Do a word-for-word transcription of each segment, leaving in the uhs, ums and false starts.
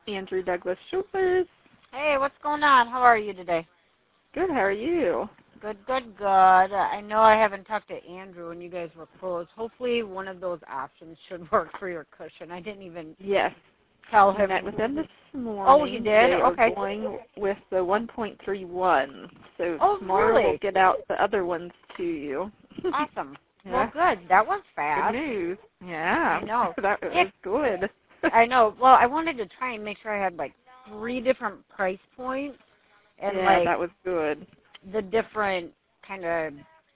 Andrew Douglas Schultz. Hey, what's going on? How are you today? Good, how are you? Good, good, good. I know I haven't talked to Andrew when you guys were closed. Hopefully one of those options should work for your cushion. I didn't even Yes. tell I him. met with them this morning. Oh, you did? They Okay. are going with the one point three one. So Oh, tomorrow really? we'll get out the other ones to you. Awesome. Yeah. Well, good. That was fast. Good news. Yeah. I know. That was Yeah. good. I know. Well, I wanted to try and make sure I had like three different price points and yeah, like that was good. the different kind of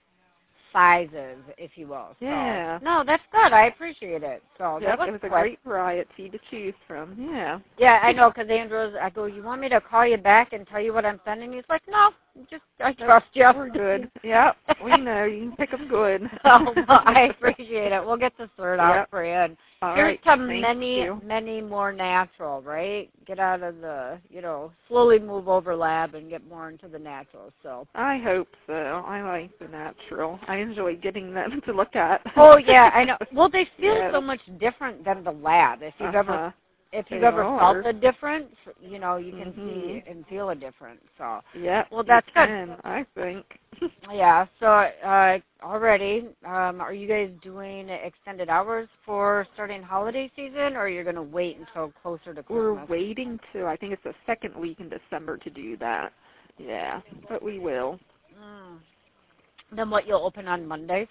sizes, if you will. So, Yeah. no, that's good. I appreciate it. So Yep, that was it was a quick. great variety to choose from. Yeah. Yeah, I know, because Andrew's, I go, you want me to call you back and tell you what I'm sending? He's like, no, just, I trust you. We're good. Yep, we know. You can pick them good. Oh, well, I appreciate it. We'll get the third out Yep. for you. And All here's right. to Thank many, you. many more natural, right? Get out of the, you know, slowly move over lab and get more into the natural. So. I hope so. I like the natural. I enjoy getting them to look at. Oh yeah, I know. Well, they feel Yes. so much different than the lab. If you've Uh-huh. ever, if you've They ever are. felt the difference, you know, you can Mhm. see and feel a difference. So. Yep. Well, that's you good. can, I think. Yeah. So uh, already, um, are you guys doing extended hours for starting holiday season, or you're going to wait until closer to Christmas? We're waiting to. I think it's the second week in December to do that. Yeah, but we will. Mm. Then what? You'll open on Mondays?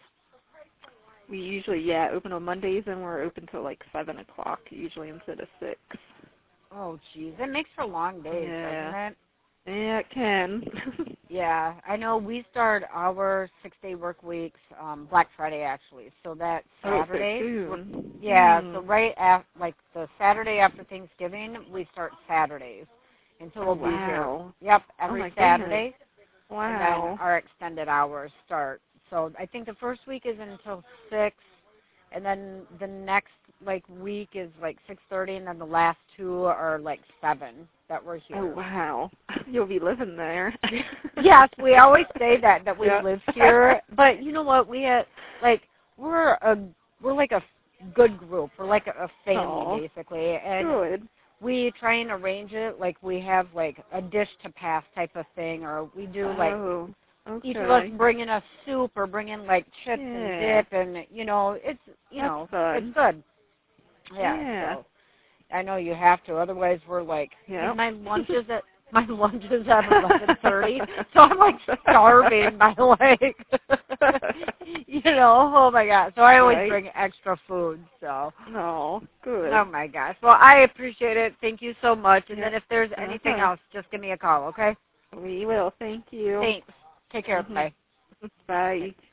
We usually, yeah, open on Mondays and we're open till like seven o'clock usually instead of six. Oh, geez, it makes for long days, Yeah. doesn't it? Yeah, it can. Yeah, I know we start our six-day work weeks um, Black Friday, actually. So that Saturday. Oh, so soon. Yeah, Hmm. so right after, like the Saturday after Thanksgiving, we start Saturdays. And so we'll Oh, be here. wow. Yep, Oh, every my Saturday. Wow. And then our extended hours start. So I think the first week is until six, and then the next like week is like six thirty, and then the last two are like seven that we're here. Oh, wow. You'll be living there. Yes, we always say that that we Yep. live here, but you know what? We had like we're a we're like a good group. We're like a, a family Aw, basically, and good. we try and arrange it like we have like a dish to pass type of thing, or we do like Oh, okay. each of us bring in a soup or bring in like chips Yeah. and dip, and you know it's you That's know fun. it's good. Yeah. Yeah. So I know you have to, otherwise we're like Yep. my lunch is at my lunch is at eleven thirty, so I'm like starving by like you know oh my god. So I always Right. bring extra food. So. Oh, good. Oh my gosh. Well, I appreciate it. Thank you so much. And Yeah. then if there's anything Uh-huh. else, just give me a call, okay? We will. Thank you. Thanks. Take care. Mhm. Bye. Bye.